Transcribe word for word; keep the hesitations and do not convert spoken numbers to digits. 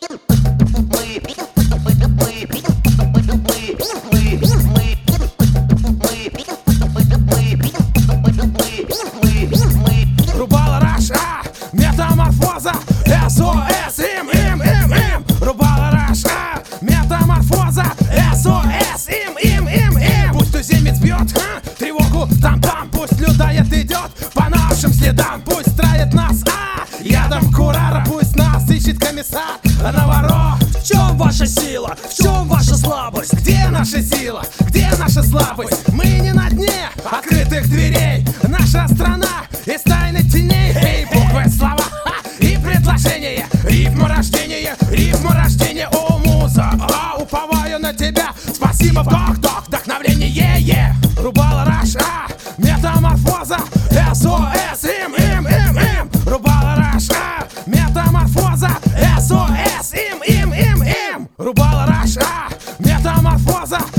Рубала Раш, а, метаморфоза, эс о эс, им, им, им, им. Рубала Раш, а, метаморфоза, эс о эс, им, им, им, им. Пусть туземец бьет, а, тревогу там-там. Пусть людоед идет по нашим следам. Пусть травит нас, а, ядом курара. Пусть нас ищет комиссар на ворот. В чем ваша сила? В чем ваша слабость? Где наша сила? Где наша слабость? Мы не на дне открытых дверей. Наша страна из тайных теней. Эй, буквы, слова, ха, и предложения. Рифма рождения, рифма рождения. О, муза, а, уповаю на тебя. Спасибо, вдох-вдох, вдохновление, е Рубала Раш, а, метаморфоза, эс о эс, им, им, им, им. Рубала Раш, а, метаморфоза, эс о эс, им, им, им, им. Рубала Раш, а, метаморфоза,